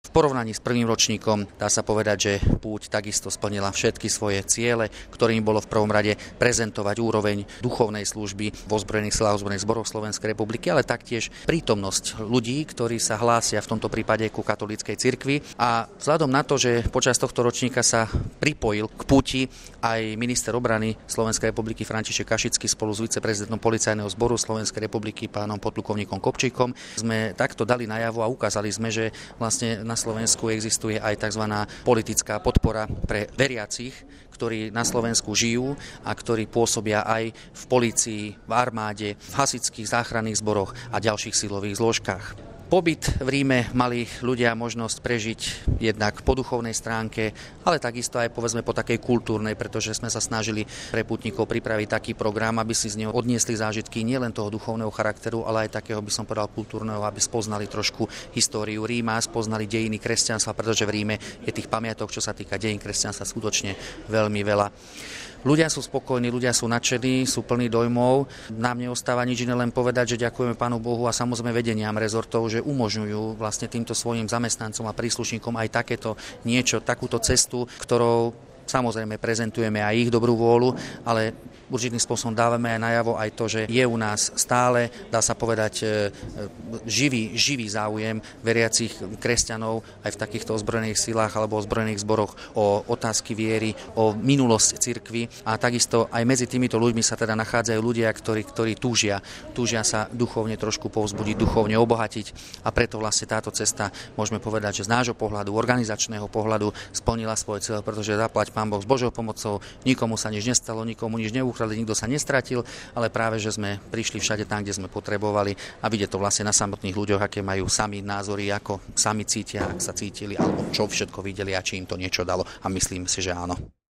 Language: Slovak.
V porovnaní s prvým ročníkom dá sa povedať, že púť takisto splnila všetky svoje ciele, ktorým bolo v prvom rade prezentovať úroveň duchovnej služby v ozbrojených silách ozbrojených zboroch Slovenskej republiky, ale taktiež prítomnosť ľudí, ktorí sa hlásia v tomto prípade ku katolíckej cirkvi. A vzhľadom na to, že počas tohto ročníka sa pripojil k púti aj minister obrany Slovenskej republiky František Kašický spolu s viceprezidentom policajného zboru Slovenskej republiky pánom podplukovníkom Kopčíkom, sme takto dali najavo a ukázali sme, že vlastne na Slovensku existuje aj tzv. Politická podpora pre veriacich, ktorí na Slovensku žijú a ktorí pôsobia aj v polícii, v armáde, v hasičských záchranných zboroch a ďalších silových zložkách. Pobyt v Ríme mali ľudia možnosť prežiť jednak po duchovnej stránke, ale takisto aj povedzme po takej kultúrnej, pretože sme sa snažili pre pútnikov pripraviť taký program, aby si z neho odniesli zážitky nielen toho duchovného charakteru, ale aj takého, by som povedal, kultúrneho, aby spoznali trošku históriu Ríma, spoznali dejiny kresťanstva, pretože v Ríme je tých pamiatok, čo sa týka dejín kresťanstva, skutočne veľmi veľa. Ľudia sú spokojní, ľudia sú nadšení, sú plní dojmov. Nám neostáva nič iné len povedať, že ďakujeme Pánu Bohu a samozrejme vedeniam rezortov, že umožňujú vlastne týmto svojim zamestnancom a príslušníkom aj takéto niečo, takúto cestu, ktorou samozrejme prezentujeme aj ich dobrú vôľu, ale určitým spôsobom dávame aj najavo aj to, že je u nás stále, dá sa povedať, živý záujem veriacich kresťanov aj v takýchto ozbrojených silách alebo ozbrojených zboroch o otázky viery, o minulosť cirkvi a takisto aj medzi týmito ľuďmi sa teda nachádzajú ľudia, ktorí túžia sa duchovne trošku povzbudiť, duchovne obohatiť a preto vlastne táto cesta, môžeme povedať, že z nášho pohľadu, organizačného pohľadu splnila svoj cieľ, pretože zaplať Pán Boh s Božou pomocou, nikomu sa nič nestalo, nikomu nič nikto sa nestratil, ale práve, že sme prišli všade tam, kde sme potrebovali a vidieť to vlastne na samotných ľuďoch, aké majú sami názory, ako sami cítia, ak sa cítili, alebo čo všetko videli a či im to niečo dalo a myslím si, že áno.